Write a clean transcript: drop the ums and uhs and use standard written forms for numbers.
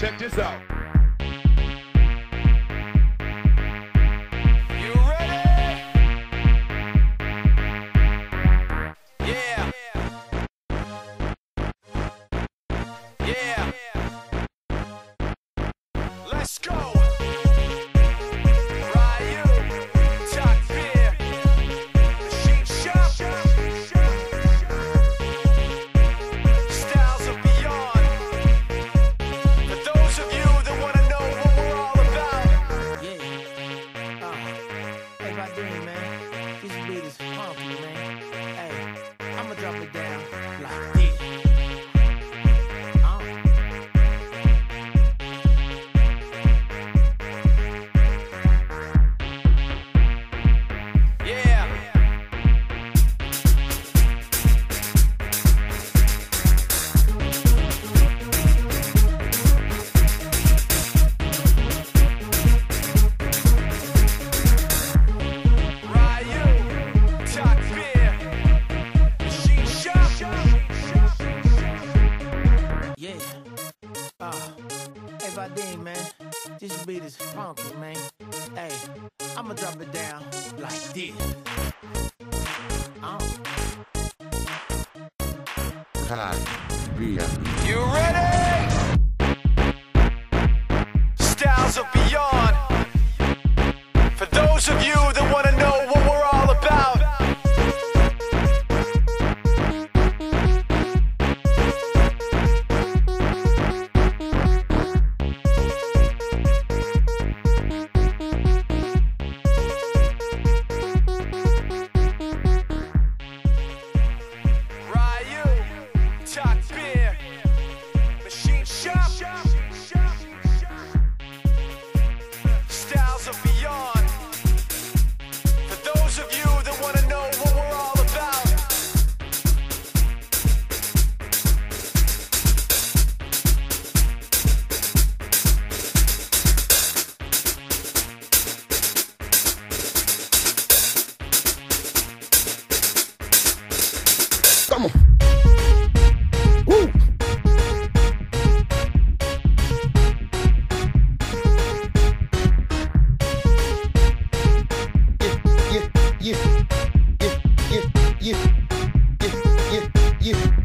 Check this out. You ready? Yeah. Yeah. Let's go. Ryu, Talk Beer, Machine Shop, Styles of Beyond. For those of you that want to know what we're all about. Yeah. Hey, Vadim, man. This beat is funky, man. Hey, I'ma drop it down like this. Yeah. Ryu, Talk Beer, Machine Shop. Yeah. Hey, Vadim, man. This beat is funky, man. Hey, I'ma drop it down like this. Kai Beer. You ready? Styles of Beyond. For those of you that want to know what we're all about. Ryu, Talk Beer, Machine Shop, Styles of Beyond. For those of you that want to know what we're all about. Come on. Woo. Yeah, yeah, yeah, yeah, yeah, yeah, yeah, yeah, yeah.